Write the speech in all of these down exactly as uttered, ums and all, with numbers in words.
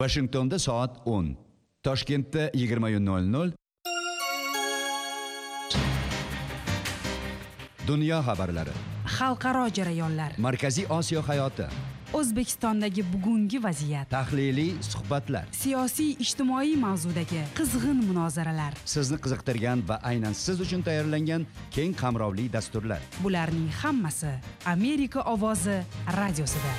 Washingtonda soat o'n, Toshkentda yigirma nol nol. Dunyo xabarlari, xalqaro jarayonlar, Markaziy Osiyo hayoti, O'zbekistondagi bugungi vaziyat, tahliliy suhbatlar, siyosiy ijtimoiy mavzudagi qizg'in munozaralar, sizni qiziqtirgan va aynan siz uchun tayyorlangan keng qamrovli dasturlar. Bularning hammasi Amerika ovozi radiosida.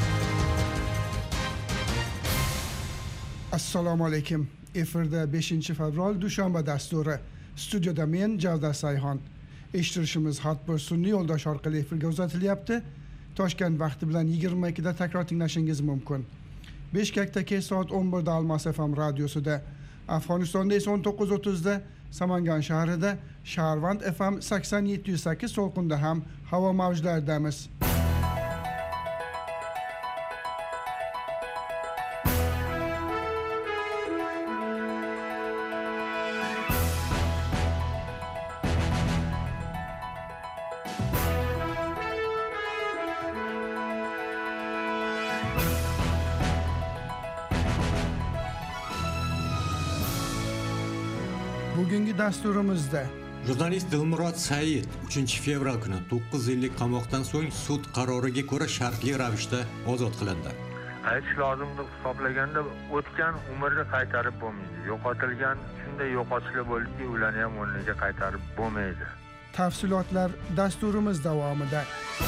Assalomu alaykum. Efirda beshinchi fevral dushanba dasturi. Studiyada men Javdar Sayxon. Eshittirishimiz Hatbir sun'iy yo'ldosh orqali efirga uzatilyapti. Toshkent vaqti bilan yigirma ikkida takror tinglashingiz mumkin. Bishkekda kech soat o'n birda Almas F M radiosida, Afg'onistonda esa o'n to'qqiz o'ttizda, Samangan shahrida Sharvand F M sakson yetti sakkiz to'lqinda ham havo mavjlaridamiz. Bugungi dasturimizda jurnalist Dilmurod Said uchinchi fevral kuni to'qqiz yillik qamoqdan so'ng sud qaroriga ko'ra shartli ravishda ozod qilindi. Aytish lozim deb hisoblaganda o'tgan umrni qaytarib bo'lmaydi. Yo'qotilgan shunday yo'qotishlar bo'ldiki, ularni ham o'rniga qaytarib bo'lmaydi. Tafsilotlar dasturimiz davomida.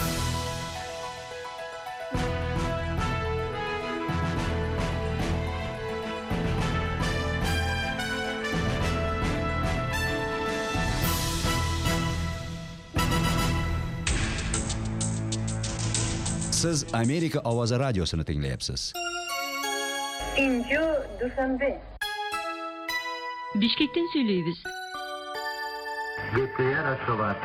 Siz Amerika ovozi radiosini tinglayapsiz. Inju Dushanbe. Bishkekdan söyleyimiz. G'p Raşovat.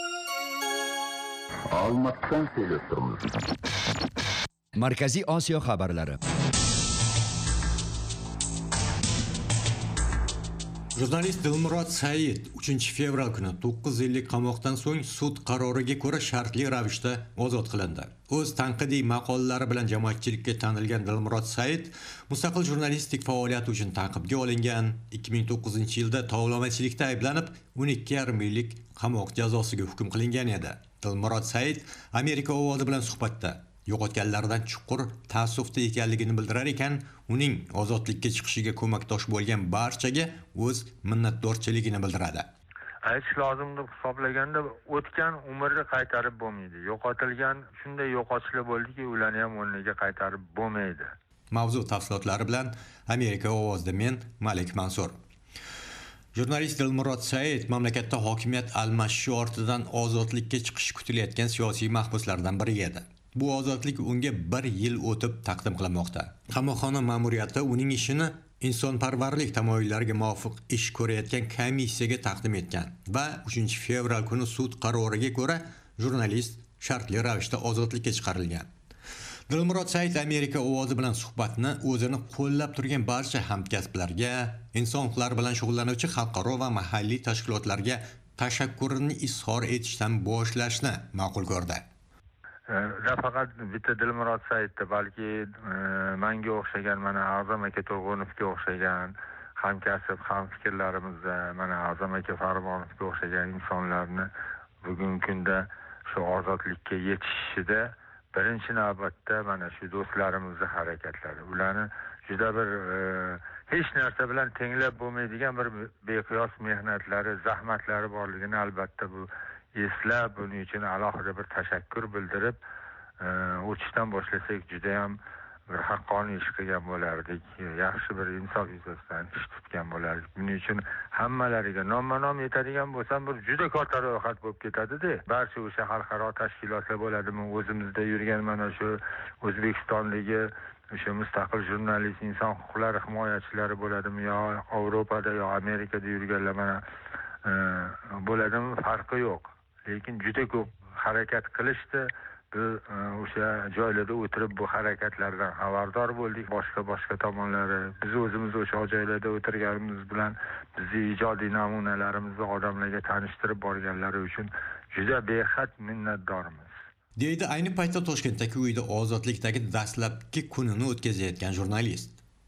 Almatdan söylüyoruz. Markaziy Osiyo xabarlari. Jurnalist Dilmurod Said uchinchi fevral kuni to'qqiz yillik qamoqdan so'ng sud qaroriga ko'ra shartli ravishda ozod qilindi. O'z tanqidiy maqolalari bilan jamoatchilikka tanilgan Dilmurod Said mustaqil jurnalistik faoliyati uchun ta'qibga olingan. ikki ming to'qqizinchi yilda tovlamachilikda ayblanib o'n ikki yarim yillik qamoq jazosiga hukm qilingan edi. Dilmurod Said Amerika ovozi bilan suhbatda yo'qotganlardan chuqur ta'assufda ekanligini bildirar ekan, uning ozodlikka chiqishiga ko'makdosh bo'lgan barchaga o'z minnatdorchiligini bildiradi. Aytish lozim deb hisoblaganda o'tgan umrni qaytarib bo'lmaydi. Yo'qotilgan shunday yo'qotishlar bo'ldiki, ularni ham o'rniga qaytarib bo'lmaydi. Mavzu tafsilotlari bilan Amerika ovozida men Malik Mansur. Jurnalist Dilmurod Said mamlakatda hokimiyat almashishi ortidan ozodlikka chiqish kutilayotgan siyosiy mahbuslardan biri edi. Bu ozodlik unga bir yil o'tib taqdim qilinmoqda. Qamoqxona ma'muriyati uning ishini insonparvarlik tamoyillariga muvofiq ish ko'rayotgan komissiyaga taqdim etgan va uchinchi fevral kuni sud qaroriga ko'ra jurnalist shartli ravishda ozodlikka chiqarilgan. Dilmurod Said Amerika ovozi bilan suhbatni o'zini qo'llab turgan barcha hamkasblarga, inson huquqlari bilan shug'ullanuvchi xalqaro va mahalliy tashkilotlarga tashakkurini izhor etishdan boshlashni ma'qul ko'rdi. Faqat bitta Dilmurod Saidda, balki menga o'xshagan, mana A'zam aka To'g'onovga o'xshagan hamkasb, hamfikrlarimizda, mana A'zam aka Farmonovga o'xshagan insonlarni bugungi kunda shu ozodlikka yetishishida birinchi navbatda mana shu do'stlarimizning harakatlari, ularni juda bir hech narsa bilan tenglab bo'lmaydigan bir beqiyos mehnatlari, zahmatlari borligini albatta bu eslab, buning uchun alohida bir tashakkur bildirib o'tishdan boshlasak juda ham bir haqqoniy ish qilgan bo'lardik, yaxshi bir insof yuzasidan ish tutgan bo'lardik. Buning uchun hammalariga nomma-nom yetadigan bo'lsam, bir juda katta ro'yxat bo'lib ketadi-da. Barcha o'sha xalqaro tashkilotlar bo'ladimi, o'zimizda yurgan mana shu O'zbekistondagi o'sha mustaqil jurnalist, inson huquqlari himoyachilari bo'ladimi, yo Yevropada yo Amerikada yurganlar mana bo'ladimi, farqi yo'q. Lekin juda ko'p harakat qilishdi. Biz o'sha joylarda o'tirib bu harakatlardan xabardor bo'ldik. Boshqa boshqa tomonlari, biz o'zimiz o'sha joylarda o'tirganimiz bilan bizning ijodiy namunalarimizni odamlarga tanishtirib borganlari uchun juda behad minnatdormiz. deydi ayni paytda Toshkentdagi uyda ozodlikdagi dastlabki kunini o'tkazayotgan jurnalist.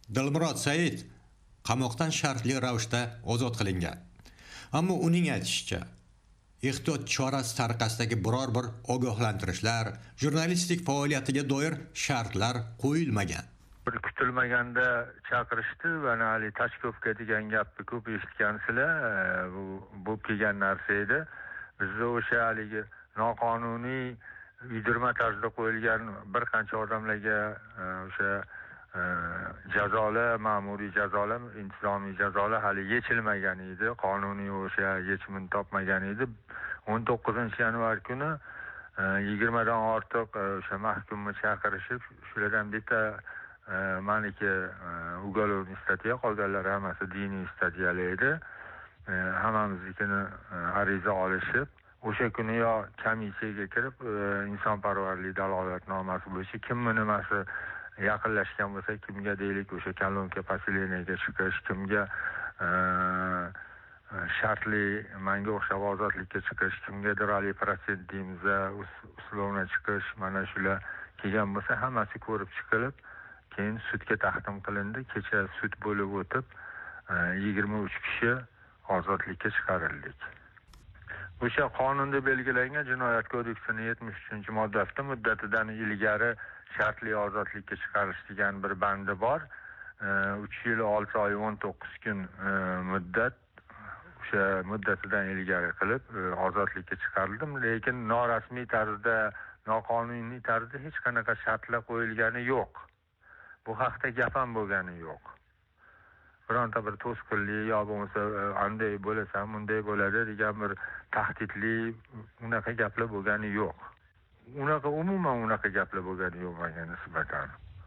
Dilmurod Said qamoqdan shartli ravishda ozod qilingan. Ammo uning aytishicha, ehtiyot chorasi tariqasidagi biror bir ogohlantirishlar, jurnalistik faoliyatiga doir shartlar qo'yilmagan. Bir kutilmaganda chaqirishdi va hali tashkovka degan gapni ko'p eshitgansizlar, bu bo'lib kelgan narsa edi. Bizda o'sha haligi noqonuniy uydirma tarzda qo'yilgan bir qancha odamlarga o'sha jazolar, ma'muriy jazolar, intizomiy jazolar hali yechilmagan edi, qonuniy o'sha yechimini topmagan edi. o'n to'qqizinchi yanvar kuni yigirma dan ortiq o'sha mahkumni chaqirishib, shulardan bitta maniki uголовный statiya, qolganlari hammasi diniy statiyalar edi. Hammamiznikini ariza olishib, o'sha kuni yo komissiyaga kirib, insonparvarlik dalolatnomasi bo'yicha kimni nimasi yaqinlashgan bo'lsa, kimga deylik o'sha kolonka poseleniyaga chiqish, kimga shartli manga o'xshab ozodlikka chiqish, kimgadir ali protsent deymiz, uslovna chiqish, mana shular kelgan bo'lsa, hammasi ko'rib chiqilib, keyin sudga taqdim qilindi. Kecha sud bo'lib o'tib, yigirma uch kishi ozodlikka chiqarildik. O'sha qonunda belgilangan Jinoyat kodeksining yetmish uchinchi moddasida muddatidan ilgari shartli ozodlikka chiqarish degan bir bandi bor. uch yil olti oy o'n to'qqiz kun muddat o'sha muddatidan ilgari qilib ozodlikka chiqarildim, lekin norasmiy tarzda, noqonuniy tarzda hech qanaqa shartlar qo'yilgani yo'q. Bu haqda gap ham bo'lgani yo'q. Bironta bir to'sqinlik yo bo'lmasa anday bo'lasan, bunday bo'ladi degan bir tahdidli unaqa gaplar bo'lgani yo'q. Unaqa umuman unaqa gaplar bo'lgani yo'q menga nisbatan.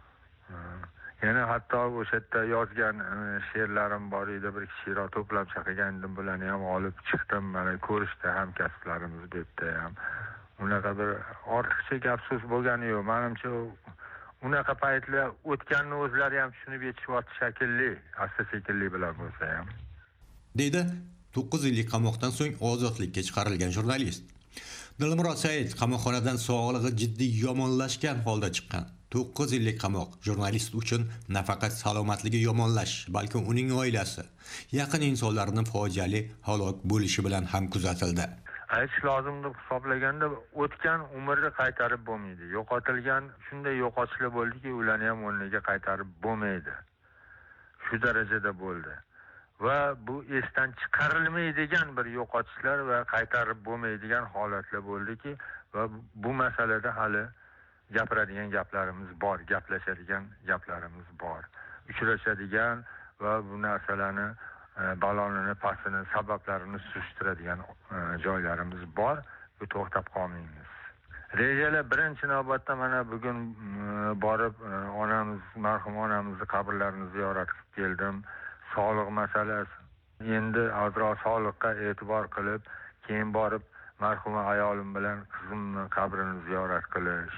Yana hatto o'sha yerda yozgan she'rlarim bor edi, bir she'ro to'plab chaqirgandim, bularni ham olib chiqdim, mana ko'rishdi hamkasblarimiz bu yerda ham. Unaqa bir ortiqcha gap so'z bo'lgani yo'q. Menimcha unaqa paytlar o'tganni o'zlari ham tushunib yetishyapti shekilli, asta-sekinlik bilan bo'lsa ham. Deydi to'qqiz yillik qamoqdan so'ng ozodlikka chiqarilgan jurnalist. Dilmurod Said qamoqxonadan sog'lig'i jiddiy yomonlashgan holda chiqqan. to'qqiz yillik qamoq jurnalist uchun nafaqat salomatligi yomonlash, balki uning oilasi, yaqin insonlarning fojiali halok bo'lishi bilan ham kuzatildi. Aytish lozim deb hisoblaganda o'tgan umrni qaytarib bo'lmaydi. Yo'qotilgan shunday yo'qotishlar bo'ldiki, ularni ham o'rniga qaytarib bo'lmaydi. Shu darajada bo'ldi. Va bu esdan chiqarilmaydigan bir yo'qotishlar va qaytarib bo'lmaydigan holatlar bo'ldiki, va bu masalada hali gapiradigan gaplarimiz bor, gaplashadigan gaplarimiz bor. Uchrashadigan va bu narsalarni balonini, pasini, sabablarini surishtiradigan joylarimiz bor. Bu to'xtab qolmaymiz. Rejalar birinchi navbatda mana bugun borib onamiz, marhum onamizni qabrlarini ziyorat qilib keldim. Sog'liq masalasi. Endi ozroq sog'liqqa e'tibor qilib, keyin borib marhuma ayolim bilan qizimni qabrini ziyorat qilish.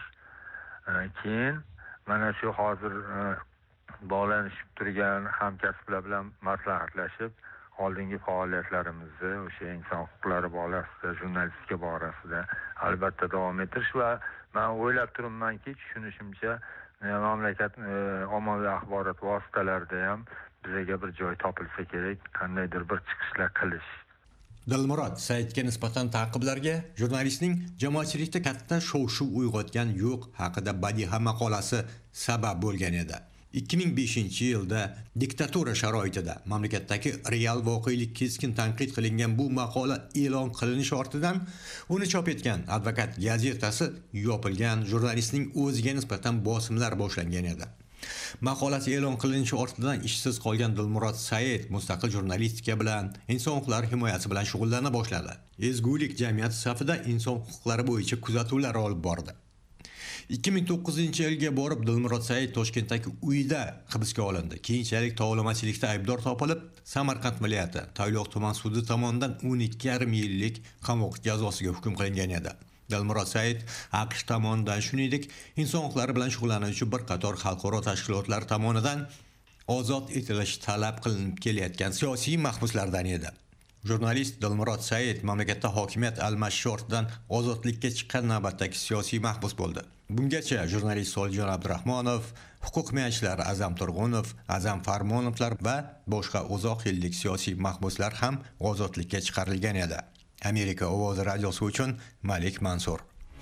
Keyin mana shu hozir bog'lanishib turgan hamkasblar bilan maslahatlashib, oldingi faoliyatlarimizni o'sha inson huquqlari borasida, jurnalistika borasida albatta davom ettirish va men o'ylab turibmanki, tushunishimcha mamlakat ommaviy axborot vositalarida ham bizga bir joy topilsa kerak, qandaydir bir chiqishlar qilish. Dilmurod Saidga nisbatan ta'qiblarga jurnalistning jamoatchilikda katta shov-shuv uyg'otgan yo'q haqida badiiy maqolasi sabab bo'lgan edi. ikki ming beshinchi yilda diktatura sharoitida mamlakatdagi real voqelik keskin tanqid qilingan bu maqola e'lon qilinish ortidan uni chop etgan Advokat gazetasi yopilgan, jurnalistning o'ziga nisbatan bosimlar boshlangan edi. Maqolasi e'lon qilinishi ortidan ishsiz qolgan Dilmurod Said mustaqil jurnalistika bilan, inson huquqlari himoyasi bilan shug'ullana boshladi. Ezgulik jamiyati safida inson huquqlari bo'yicha kuzatuvlar olib bordi. ikki ming to'qqizinchi yilga borib Dilmurod Said Toshkentdagi uyida hibsga olindi. Keyinchalik tovlamachilikda aybdor topilib, Samarqand viloyati Tayloq tuman sudi tomonidan o'n ikki yarim yillik qamoq jazosiga hukm qilingan edi. Dilmurod Said AQSh tomonidan, shuningdek, inson huquqlari bilan shug'ullanuvchi bir qator xalqaro tashkilotlar tomonidan ozod etilishi talab qilinib kelayotgan siyosiy mahbuslardan edi. Jurnalist Dilmurod Said mamlakatda hokimiyat almashishi ortidan ozodlikka chiqqan navbatdagi siyosiy mahbus bo'ldi. Bungacha jurnalist Solijon Abdurahmonov, huquq himoyachilari Azam Turg'unov, Azam Farmonovlar va boshqa uzoq yillik siyosiy mahbuslar ham ozodlikka chiqarilgan edi. Amerika ovozi radiosi uchun Malik Mansur.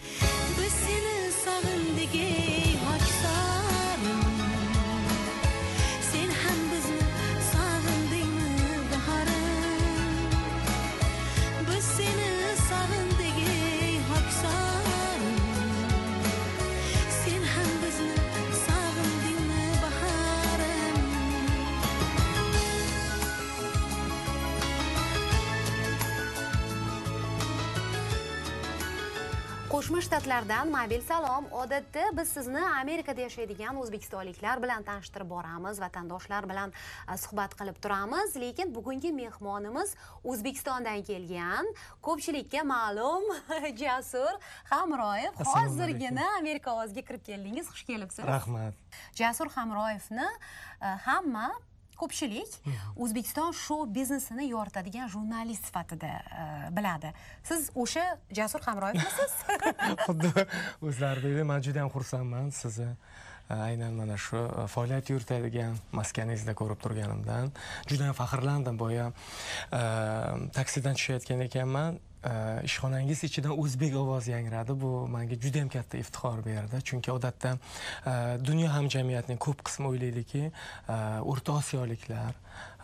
Qo'shma Shtatlardan mobil salom. Odatda biz sizni Amerikada yashaydigan o'zbekistonliklar bilan tanishtirib boramiz, vatandoshlar bilan suhbat qilib turamiz, lekin bugungi mehmonimiz O'zbekistondan kelgan, ko'pchilikka ma'lum Jasur Hamroyev. Hozirgina Amerika ovoziga kirib keldingiz, xush kelibsiz. Rahmat. Jasur Hamroyevni hamma ko'pchilik O'zbekiston shou biznesini yoritadigan jurnalist sifatida biladi. Siz o'sha Jasur Hamroyevmisiz? Xuddi o'zlari deydi, men juda ham xursandman sizni aynan mana shu faoliyat yuritadigan maskaningizda ko'rib turganimdan. Juda ham faxrlandim. Boya taksidan tushayotgan ekanman. Ishxonangiz ichidan o'zbek ovozi yangradi. Bu menga juda ham katta iftixor berdi. Chunki odatda dunyo hamjamiyatining ko'p qismi o'ylaydiki, O'rta Osiyoliklar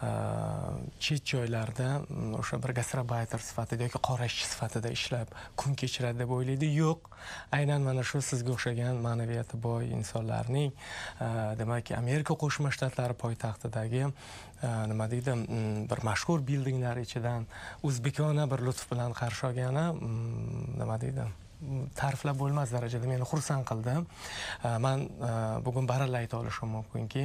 chet joylarda o'sha bir gastrobayter sifatida yoki qora ishchi sifatida ishlab kun kechiradi deb o'ylaydi. Yo'q, aynan mana shu sizga o'xshagan ma'naviyati boy insonlarning, demak, Amerika Qo'shma Shtatlari poytaxtidagi nima deydi, bir mashhur bildinglar ichidan o'zbekona bir lutf bilan qarshi olgani, nima deydi, ta'riflab bo'lmas darajada meni xursand qildi. Men bugun baralla ayta olishim mumkinki,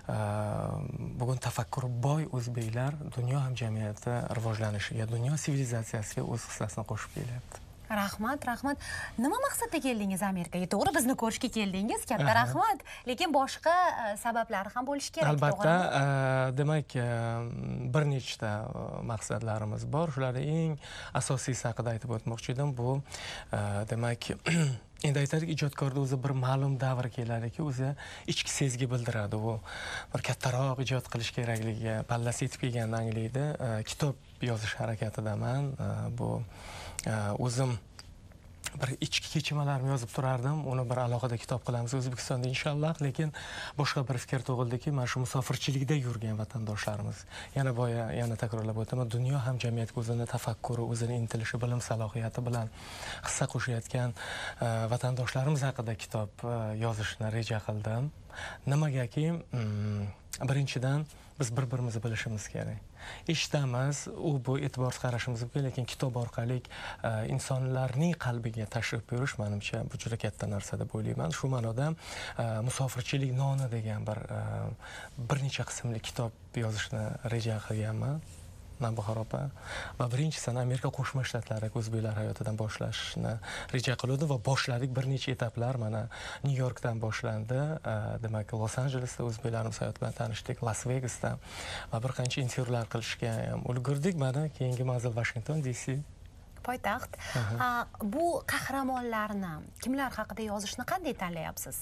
bugun tafakkuri boy o'zbeklar dunyo hamjamiyati rivojlanishiga, dunyo sivilizatsiyasiga o'z hissasini qo'shib kelyapti. Rahmat, rahmat. Nima maqsadda keldingiz Amerikaga? To'g'ri, bizni ko'rishga keldingiz, katta rahmat. Lekin boshqa sabablari ham bo'lishi kerak, albatta, demak, bir nechta maqsadlarimiz bor. Shularning eng asosiysi haqida aytib o'tmoqchi edim. Bu demak, endi aytaylik, ijodkorda o'zi bir ma'lum davr keladiki, o'zi ichki sezgi bildiradi. U bir kattaroq ijod qilish kerakligiga pallasi yetib kelganini anglaydi. Kitob yozish harakatidaman. Bu o'zim bir ichki kechimalarimni yozib turardim. Uni bir alohida kitob qilamiz O'zbekistonda inshaalloh. Lekin boshqa bir fikr tug'ildiki, mana shu musofirchilikda yurgan vatandoshlarimiz, yana boya yana takrorlab o'taman, dunyo hamjamiyatiga o'zini tafakkuri, o'zini intilishi, bilim salohiyati bilan hissa qo'shayotgan vatandoshlarimiz haqida kitob yozishni reja qildim. Nimagaki, birinchidan biz bir-birimizni bilishimiz kerak. Eshitamiz, u bu e'tiborsiz qarashimiz mumkin, lekin kitob orqali insonlarning qalbiga tashrif buyurish menimcha bu juda katta narsa deb o'ylayman. Shu ma'noda musofirchilik noni degan bir bir necha qismli kitob yozishni reja qilganman. Navbahor opa, va birinchisidan Amerika Qo'shma Shtatlari o'zbeklar hayotidan boshlashni reja qiluvdi va boshladik. Bir necha etaplar mana Nyu-Yorkdan boshlandi, demak Los Anjelesda o'zbeklarimiz hayoti bilan tanishdik, Las Vegasda va bir qancha intervyular qilishga ham ulgurdik. Mana keyingi manzil Washington D C poytaxt. Bu qahramonlarni kimlar haqida yozishni qanday tanlayapsiz?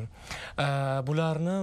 Bularni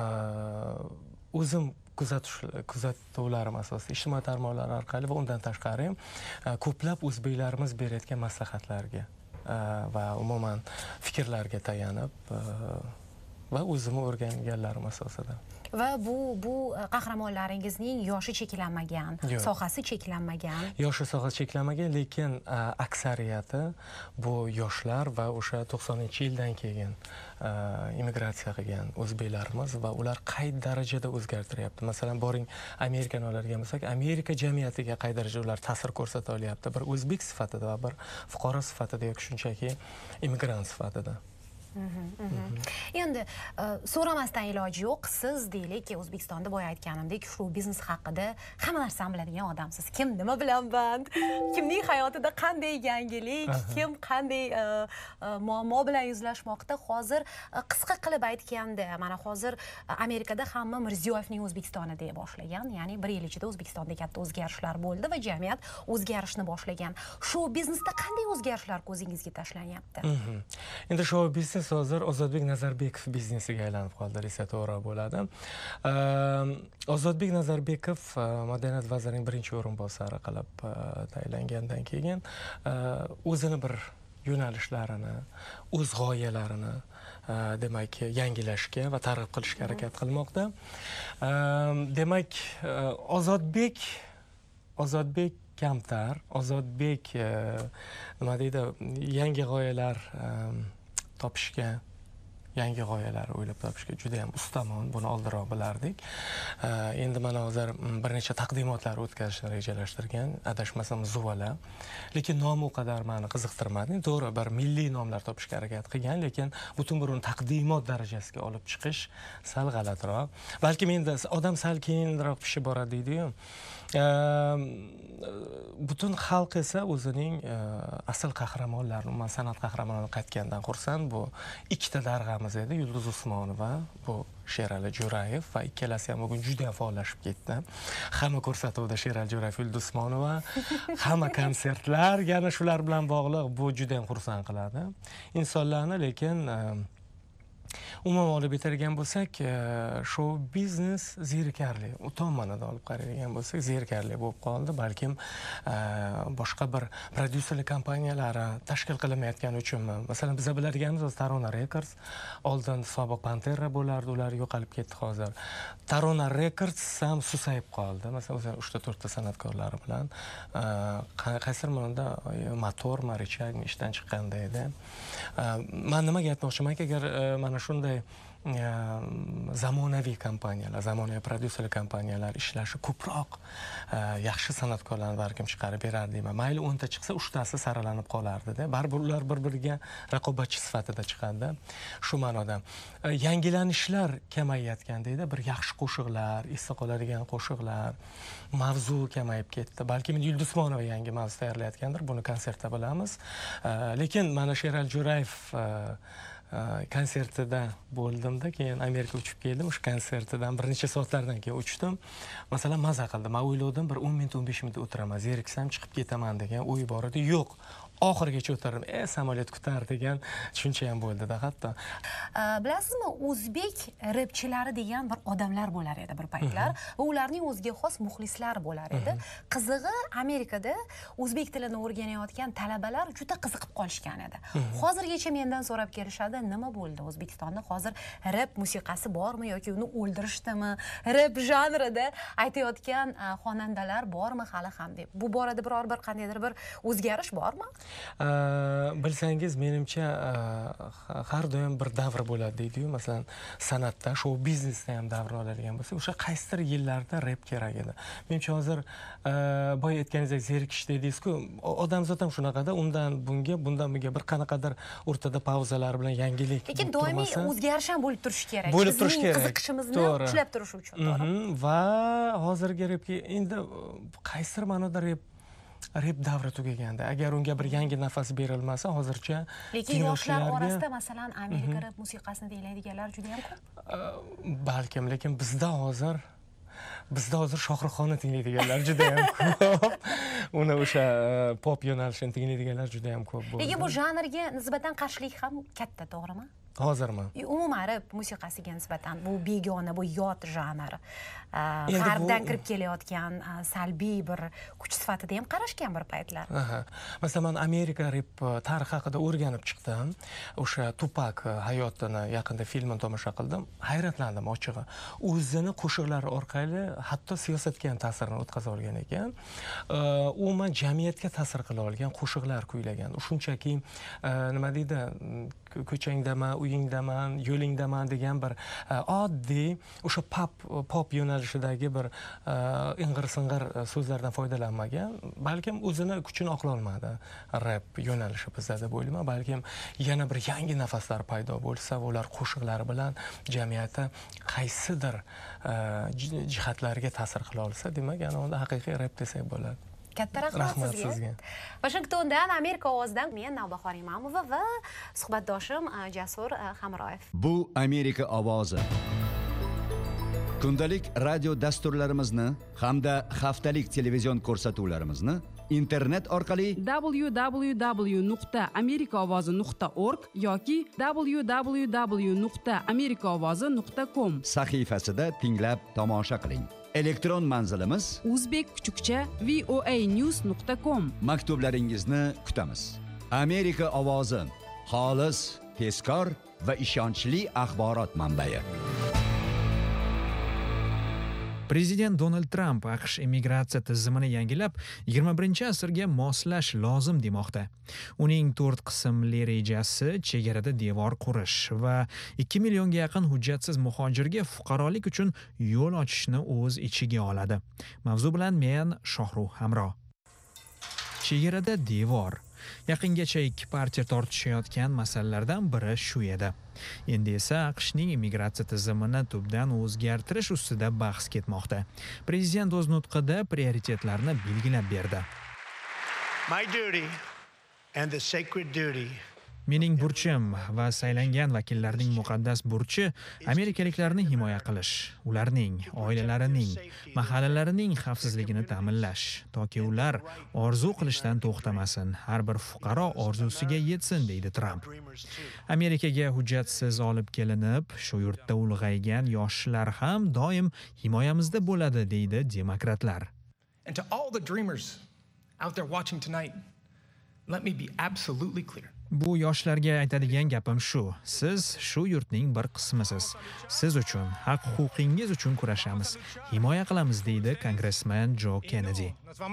o'zim kuzatuvlarim asosida ijtimoiy tarmoqlar orqali va undan tashqari ko'plab o'zbeklarimiz berayotgan maslahatlarga va umuman fikrlarga tayanib va o'zimni o'rganganlarim asosida. Va bu bu qahramonlaringizning yoshi cheklanmagan, sohasi cheklanmagan. Yoshi sohasi cheklanmagan, lekin aksariyati bu yoshlar va o'sha to'qsoninchi yildan keyin immigratsiya qilgan o'zbeklarimiz va ular qay darajada o'zgartiryapti. Masalan, boring Amerikani oladigan bo'lsak, Amerika jamiyatiga qay darajada ular ta'sir ko'rsata olyapti. Bir o'zbek sifatida va bir fuqaro sifatida yoki shunchaki immigrant sifatida. Endi so'ramasdan iloji yo'q, siz deylik O'zbekistonda boya aytganimdek shu biznes haqida hamma narsani biladigan odamsiz. Kim nima bilan band, kimning hayotida qanday yangilik, kim qanday muammo bilan yuzlashmoqda. Hozir qisqa qilib aytganda, mana hozir Amerikada hamma Mirziyoyevning O'zbekistoni deya boshlagan, ya'ni bir yil ichida O'zbekistonda katta o'zgarishlar bo'ldi va jamiyat o'zgarishni boshlagan. Shu biznesda qanday o'zgarishlar ko'zingizga tashlanyapti? Endi shu biznes biznes hozir Ozodbek Nazarbekov biznesiga aylanib qoldi desa to'g'ri bo'ladi. Ozodbek Nazarbekov madaniyat vazirining birinchi o'rinbosari qilib tayinlangandan keyin o'zini bir yo'nalishlarini, o'z g'oyalarini demak yangilashga va targ'ib qilishga harakat qilmoqda. Demak, Ozodbek Ozodbek kamtar, Ozodbek nima deydi, yangi g'oyalar topishga, yangi g'oyalar o'ylab topishga juda ham ustamon, buni oldinroq bilardik. Endi mana hozir bir necha taqdimotlar o'tkazishni rejalashtirgan, adashmasam Zuvala. Lekin nomi u qadar meni qiziqtirmadi. To'g'ri, bir milliy nomlar topishga harakat qilgan, lekin butun bir uni taqdimot darajasiga olib chiqish sal g'alatiroq. Balki menda odam sal keyinroq pishib boradi deydi-yu. Butun xalq esa o'zining asl qahramonlarini, umuman san'at qahramonlarini qaytgandan xursand. Bu ikkita darg'amiz edi, Yulduz Usmonova, bu Sherali Jo'rayev va ikkalasi ham bugun juda ham faollashib ketdi. Hamma ko'rsatuvda Sherali Jo'rayev, Yulduz Usmonova, hamma konsertlar yana shular bilan bog'liq, bu juda ham xursand qiladi insonlarni. Lekin umuman olib o'tadigan bo'lsak, show biznes zerikarli, u tomondan olib qaraydigan bo'lsak, zerikarli bo'lib qoldi. Balkim boshqa bir prodyuserlik kompaniyalari tashkil qilinmayotgani uchunmi? Masalan, biz biladiganimiz Tarona Records, oldin sobiq Pantera bo'lardi, ular yo'qolib ketdi hozir. Tarona Records ham susayib qoldi. Masalan, uchta to'rtta san'atkorlari bilan qaysi bunda motor, marichak ishdan chiqqanda edi. Men nimaga aytmoqchimanki, agar mana shunday zamonaviy kompaniyalar, zamonaviy prodyuserlik kompaniyalar ishlashi ko'proq yaxshi san'atkorlarni balkim chiqarib berardi deyman. Mayli o'nta chiqsa, uchtasi saralanib qolardi-da. Baribir ular bir-biriga raqobatchi sifatida chiqadi. Shu ma'noda yangilanishlar kamayayotganda edi, bir yaxshi qo'shiqlar, esda qoladigan qo'shiqlar, mavzu kamayib ketdi. Balki Yulduz Usmonova yangi mavzu tayyorlayotgandir, buni konsertda bilamiz. Lekin mana Sherali Jo'rayev konsertida bo'ldimda, keyin Amerika uchib keldim. O'sha konsertidan bir necha soatlardan keyin uchdim. Masalan, maza qildim. Men o'yladim, bir o'n minut, o'n besh minut o'tiraman, zeriksam chiqib ketaman degan o'y bor edi. Yo'q. Oxirigacha o'tirdim. E, samolyot kutar degan tushuncha ham bo'ldi-da hatto. Bilasizmi, o'zbek repchilari degan bir odamlar bo'lar edi bir paytlar va ularning o'ziga xos muxlislari bo'lar edi. Qizig'i, Amerikada o'zbek tilini o'rganayotgan talabalar juda qiziqib qolishgan edi. Hozirgacha mendan so'rab kelishadi, nima bo'ldi O'zbekistonda hozir rep musiqasi bormi yoki uni o'ldirishdimi? Rep janrida aytayotgan xonandalar bormi hali ham deb. Bu borada biror bir qandaydir bir o'zgarish bormi? Bilsangiz, menimcha har doim bir davr bo'ladi deydi-yu. Masalan, san'atda, show biznesda ham davr oladigan bo'lsa, o'sha qaysidir yillarda rep kerak edi. Menimcha hozir boya aytganingizdek zerikish dedingiz-ku, odamzod ham shunaqada, undan bunga, bundan bunga bir qanaqadir o'rtada pauzalar bilan yangilik. Lekin doimiy o'zgarish ham bo'lib turishi kerak. Bo'lib turishi kerak. Qiziqishimizni ushlab turish uchun, to'g'ri. Va hozirgi repga endi qaysidir ma'noda rep rep davri tugaganda, agar unga bir yangi nafas berilmasa, hozircha lekin yoshlar orasida masalan Amerika rep musiqasini tinglaydiganlar juda ham ko'p. Balkim, lekin bizda hozir bizda hozir Shohruxxonni tinglaydiganlar juda ham ko'p. Uni o'sha pop yo'nalishini tinglaydiganlar juda ham ko'p bo'ldi. Lekin bu janrga nisbatan qarshilik ham katta, to'g'rimi? Hozirmi? Umuman rep musiqasiga nisbatan bu begona, bu yot janr. G'arbdan kirib kelayotgan salbiy bir kuch sifatida ham qarashgan bir paytlar. Masalan, men Amerika rep tarixi haqida o'rganib chiqdim. O'sha Tupac hayotini yaqinda filmini tomosha qildim. Hayratlandim ochig'i. O'zini qo'shiqlari orqali hatto siyosatga ham ta'sirini o'tkaza olgan ekan. Umuman jamiyatga ta'sir qila olgan qo'shiqlar kuylagan. Shunchaki nima deydi, ko'changdaman, uyingdaman, yo'lingdaman degan bir oddiy o'sha pop pop yo'nalishidagi bir ing'ir-sing'ir so'zlardan foydalanmagan. Balkim o'zini kuchini oqlolmadi rep yo'nalishi bizda deb o'ylayman. Balkim yana bir yangi nafaslar paydo bo'lsa, ular qo'shiqlari bilan jamiyatda qaysidir jihatlarga ta'sir qila olsa, demak, ana unda haqiqiy rep desak bo'ladi. Katta rahmat sizga. Washingtondan, Amerika ovozidan men Navbahor Imamova va suhbatdoshim Jasur Hamroyev. Bu Amerika ovozi. Kundalik radio dasturlarimizni hamda haftalik televizion ko'rsatuvlarimizni internet orqali w w w nuqta amerika ovozi nuqta org yoki w w w nuqta amerika ovozi nuqta com sahifasida tinglab tomosha qiling. Elektron manzilimiz o'zbek kuchukcha voa news nuqta com. Maktublaringizni kutamiz. Amerika ovozi, xolis, tezkor va ishonchli axborot manbai. Prezident Donald Trump AQSh immigratsiya tizimini yangilab, yigirma birinchi asrga moslash lozim demoqda. Uning to'rt qismli rejasi chegarada devor qurish va ikki millionga yaqin hujjatsiz muhojirga fuqarolik uchun yo'l ochishni o'z ichiga oladi. Mavzu bilan men Shohruh Hamro. Chegarada devor. Yaqingacha ikki partiya tortishayotgan masalalardan biri shu edi. Endi esa AQShning immigratsiya tizimini tubdan o'zgartirish ustida bahs ketmoqda. Prezident o'z nutqida prioritetlarni belgilab berdi. My duty and the sacred duty Mening burchim va saylangan vakillarning muqaddas burchi amerikaliklarni himoya qilish, ularning, oilalarining, mahallalarining xavfsizligini ta'minlash, toki ular orzu qilishdan to'xtamasin, har bir fuqaro orzusiga yetsin, deydi Trump. Amerikaga hujjatsiz olib kelinib, shu yurtda ulg'aygan yoshlar ham doim himoyamizda bo'ladi, deydi demokratlar. And to all the dreamers out there watching tonight, let me be absolutely clear. Bu yoshlarga aytadigan gapim shu. Siz shu yurtning bir qismisiz. Siz uchun, haq-huquqingiz uchun kurashamiz, himoya qilamiz, deydi kongressmen Joe Kennedy.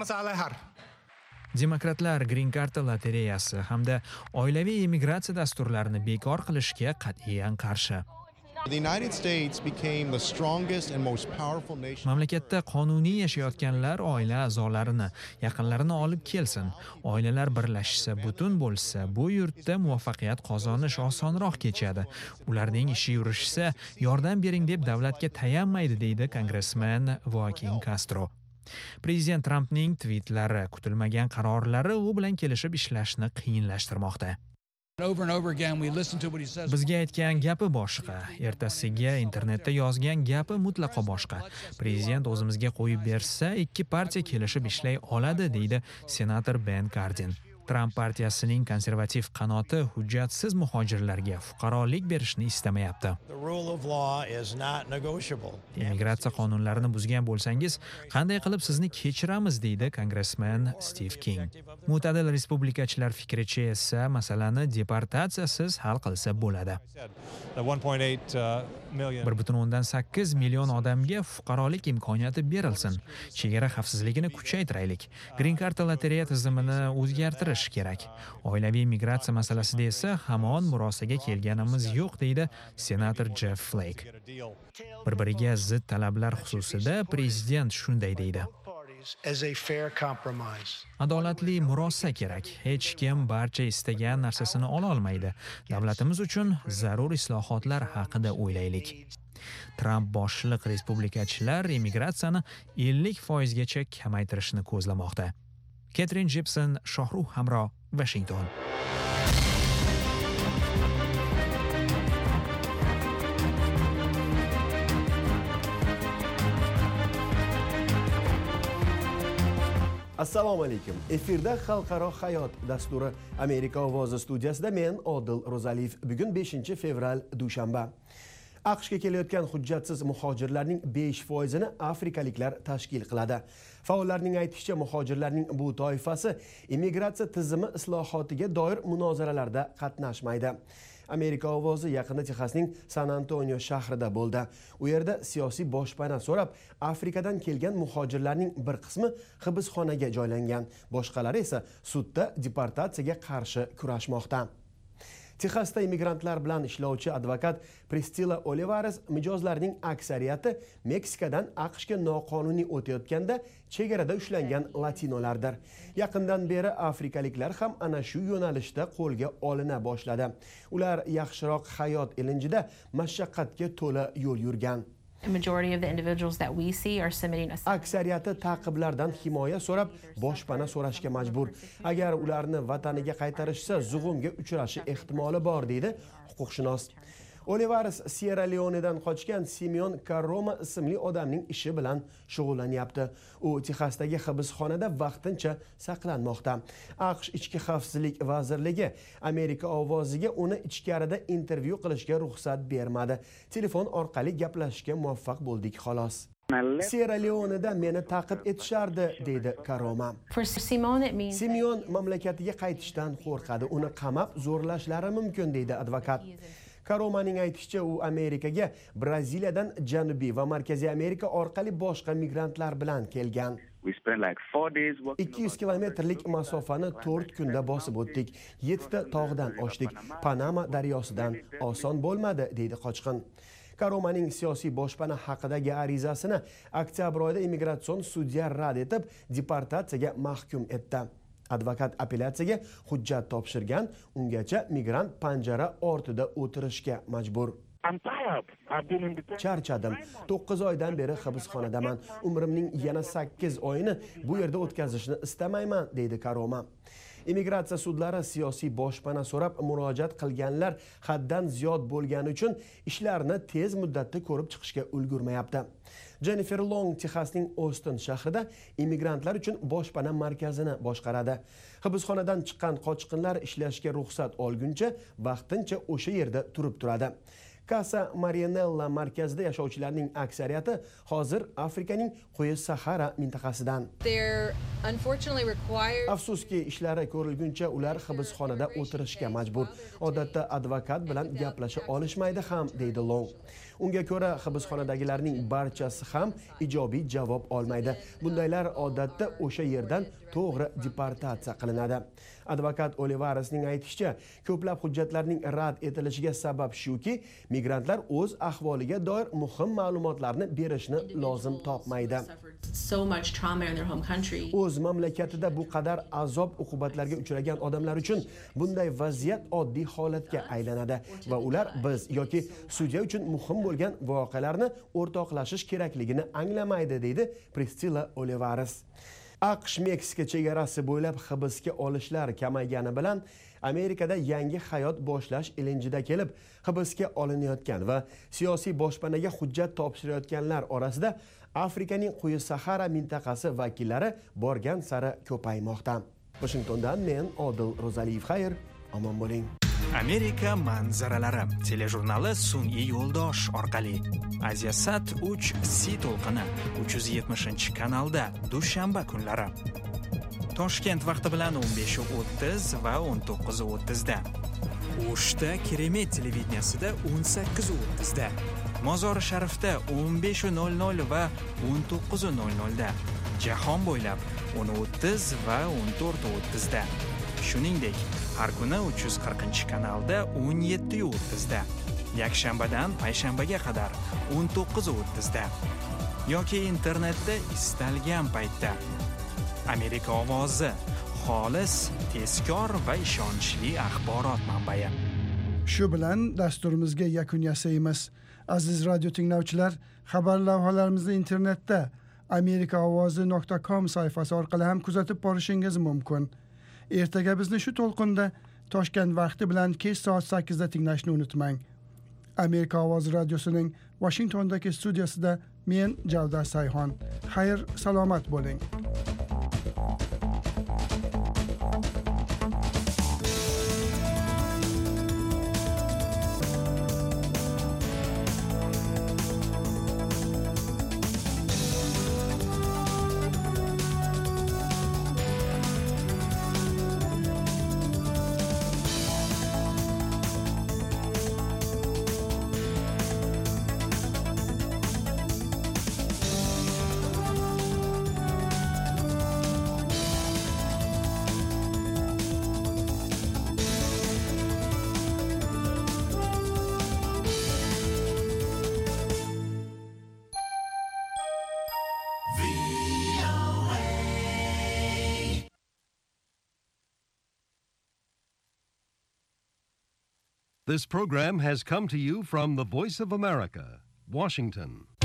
Demokratlar Green Card lotereyasi hamda oilaviy immigratsiya dasturlarini bekor qilishga qat'iyan qarshi. The United States became the strongest and most powerful nation. Mamlakatda qonuniy yashayotganlar oila a'zolarini, yaqinlarini olib kelsin. Oilalar birlashsa, butun bo'lsa, bu yurtda muvaffaqiyat qozonish osonroq kechadi. Ularning ishi yurishsa, yordam bering deb davlatga tayanmaydi, deydi kongressmen Joaquin Castro. Prezident Trumpning tweetlari, kutilmagan qarorlari u bilan kelishib ishlashni qiyinlashtirmoqda. Bizga aytgan gapi boshqa, ertasiga internetda yozgan gapi mutlaqo boshqa. Prezident o'zimizga qo'yib bersa, ikki partiya kelishib ishlay oladi, deydi senator Ben Cardin. Trump partiyasining konservativ qanoti hujjatsiz muhojirlarga fuqarolik berishni istamayapti. Immigratsiya qonunlarini buzgan bo'lsangiz, qanday qilib sizni kechiramiz, deydi kongressmen Steve King. Mo'tadil respublikachilar fikricha esa masalani deportatsiyasiz hal qilsa bo'ladi. bir butun o'ndan sakkiz million odamga fuqarolik imkoniyati berilsin. Chegara xavfsizligini kuchaytiraylik. Green Card lotereya tizimini o'zgartirish kerak. Oilaviy migratsiya masalasida esa hamon murosaga kelganimiz yo'q, deydi senator Jeff Flake. Bir-biriga zid talablar xususida prezident shunday deydi. Adolatli murosa kerak. Hech kim barcha istagan narsasini ola olmaydi. Davlatimiz uchun zarur islohotlar haqida o'ylaylik. Trump boshliq respublikachilar immigratsiyani ellik foizgacha kamaytirishni ko'zlamoqda. Catherine Gibson, Shohruh Hamro, Washington. Assalomu alaykum. Efirda Xalqaro hayot dasturi Amerika ovozi studiyasida men Odil Ro'zaliyev. Bugun beshinchi fevral dushanba. AQShga kelayotgan hujjatsiz muhojirlarning besh foizini afrikaliklar tashkil qiladi. Faollarning aytishicha, muhojirlarning bu toifasi immigratsiya tizimi islohotiga doir munozaralarda qatnashmaydi. Amerika ovozi yaqinda Texasning San Antonio shahrida bo'ldi. U yerda siyosiy boshpana so'rab, Afrikadan kelgan muhojirlarning bir qismi hibsxonaga joylangan, boshqalari esa sudda deportatsiyaga qarshi kurashmoqda. Texasda immigrantlar bilan ishlovchi advokat Priscilla Olivares mijozlarning aksariyati Meksikadan AQShga noqonuniy o'tayotganda chegarada ushlangan latinolardir. Yaqindan beri afrikaliklar ham ana shu yo'nalishda qo'lga olina boshladi. Ular yaxshiroq hayot ilinjida mashaqqatga to'la yo'l yurgan. Aksariyati ta'qiblardan himoya so'rab, boshpana so'rashga majbur. Agar ularni vataniga qaytarishsa, zug'umga uchrashi ehtimoli bor, deydi huquqshunos. Olivares Sierra Leonedan qochgan Simeon Karoma ismli odamning ishi bilan shug'ullanyapti. U Texasdagi hibsxonada vaqtincha saqlanmoqda. AQSh Ichki xavfsizlik vazirligi Amerika ovoziga uni ichkarida intervyu qilishga ruxsat bermadi. Telefon orqali gaplashishga muvaffaq bo'ldik xolos. Sierra Leoneda meni ta'qib etishardi, deydi Karoma. Simeon mamlakatiga qaytishdan qo'rqadi. Uni qamab zo'rlashlari mumkin, deydi advokat. Karomaning aytishicha, u Amerikaga Braziliyadan Janubiy va Markaziy Amerika orqali boshqa migrantlar bilan kelgan. ikki yuz kilometrlik masofani to'rt kunda bosib o'tdik. yettita tog'dan oshdik. Panama daryosidan oson bo'lmadi, deydi qochqin. Karomaning siyosiy boshpana haqidagi arizasini oktyabr oyida immigratsion sudya rad etib, deportatsiyaga mahkum etdi. Advokat apellyatsiyaga hujjat topshirgan, ungacha migrant panjara ortida o'tirishga majbur. Charchadim. to'qqiz oydan beri hibsxonadaman. Umrimning yana sakkiz oyini bu yerda o'tkazishni istamayman, deydi Karoma. Immigratsiya sudlari siyosiy boshpana so'rab murojaat qilganlar haddan ziyod bo'lgani uchun ishlarni tez muddatda ko'rib chiqishga ulgurmayapti. Jennifer Long Texasning Austin shahrida immigrantlar uchun boshpana markazini boshqaradi. Hibsxonadan chiqqan qochqinlar ishlashga ruxsat olguncha vaqtincha o'sha yerda turib turadi. Casa Marianella markazida yashovchilarning aksariyati hozir Afrikaning Quyi Sahara mintaqasidan. Afsuski, ishlari ko'rilguncha ular hibsxonada o'tirishga majbur. Odatda advokat bilan gaplasha olishmaydi ham, deydi Long. Unga ko'ra, hibsxonadagilarning barchasi ham ijobiy javob olmaydi. Bundaylar odatda o'sha yerdan to'g'ri deportatsiya qilinadi. Advokat Olivaresning aytishicha, ko'plab hujjatlarning rad etilishiga sabab shuki, migrantlar o'z ahvoliga doir muhim ma'lumotlarni berishni lozim topmaydi. O'z mamlakatida bu qadar azob uqubatlarga uchragan odamlar uchun bunday vaziyat oddiy holatga aylanadi va ular biz yoki sudya uchun muhim bo'lgan voqealarni o'rtoqlashish kerakligini anglamaydi, deydi Priscilla Olivares. AQSh Meksika chegarasi bo'ylab hibsga olishlar kamaygani bilan Amerikada yangi hayot boshlash ilinjida kelib, hibsga olinayotgan va siyosiy boshpanaga hujjat topshirayotganlar orasida Afrikaning Quyi Sahara mintaqasi vakillari borgan sari ko'paymoqda. Washingtondan men Odil Ro'zaliyev, xayr, omon bo'ling. Amerika manzaralari telejurnali sun'iy yo'ldosh orqali Aziyasat uch C to'lqini uch yuz yetmishinchi kanalda dushanba kunlari. Toshkent vaqti bilan o'n besh o'ttiz va o'n to'qqiz o'ttiz da. O'shda Keremet televideniyasida o'n sakkiz o'ttiz da. Mozori Sharifda o'n besh nol nol va o'n to'qqiz nol nol da. Jahon bo'ylab o'n o'ttiz va o'n to'rt o'ttiz da. Shuningdek, har kuni uch yuz qirqinchi kanalda o'n yetti o'ttiz da. Yakshanbadan payshanbaga qadar o'n to'qqiz o'ttiz da. Yoki internetda istalgan paytda. Amerika ovozi, xolis, tezkor va ishonchli axborot manbai. Shu bilan dasturimizga yakun yasaymiz. Aziz radio tinglovchilar, xabar lavhalarimizni internetda amerika ovozi nuqta com sayfasi orqali ham kuzatib borishingiz mumkin. Ertaga bizni shu to'lqinda Toshkent vaqti bilan kech soat sakkizda tinglashni unutmang. Amerika ovozi radiosining Washingtondagi studiyasida men Javdar Sayxon. Xayr, salomat bo'ling. This program has come to you from the Voice of America, Washington.